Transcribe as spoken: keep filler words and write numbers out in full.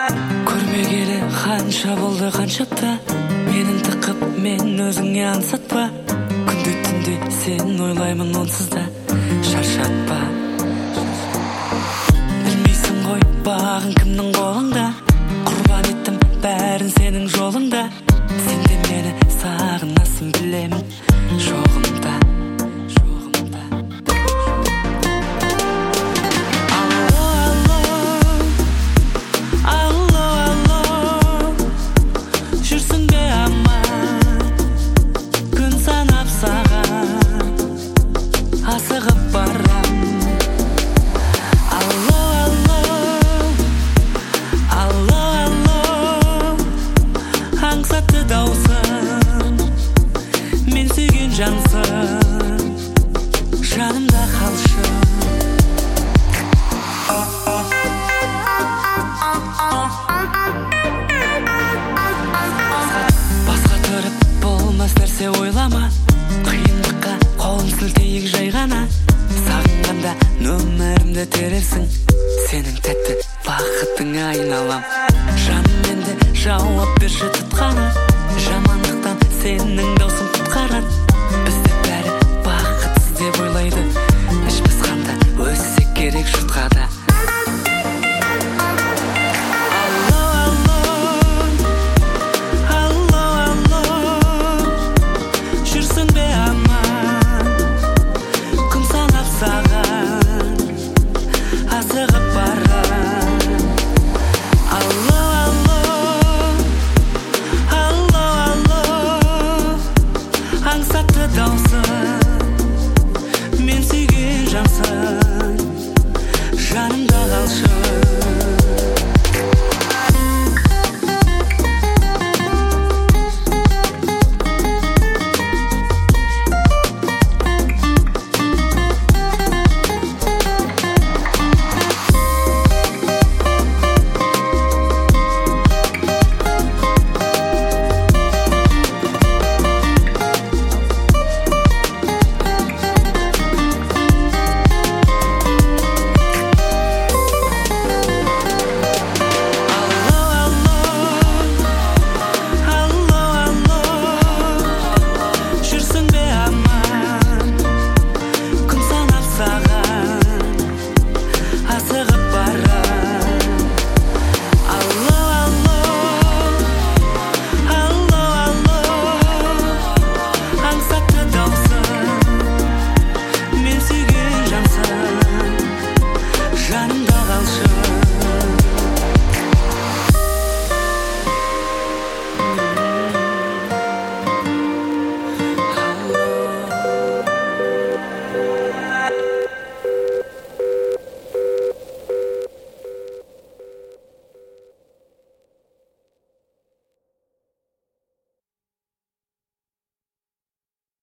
Көрмегелі қанша болды қанша апта, менің тықып мен өзіңе аңсатпа. Күнде түнде сен ойлаймын онсыз да шаршатпа. Білмейсің ғой бағың кімнің қолыңда, құрбан еттім бәрін сенің жолыңда. Сен де мені сағынасың білемін жоғымда. Асығып барам. Алло, алло, алло, алло, аңсатты даусың, мен сүйген жансың, жанымда қалшы. Басқа тұрып болмас нәрсе ойлама, қиындыққа қолын сілтейік жай ғана. Сағынғанда нөмірімді терерсің, сенің тәтті бақытың айналам. Жаным енді жауап берші тұтқаны, жамандықтан сенің даусың құтқарар. Бізді бәрі бақытсыз деп ойлайды, іш басқанда өссек керек жұртқа да.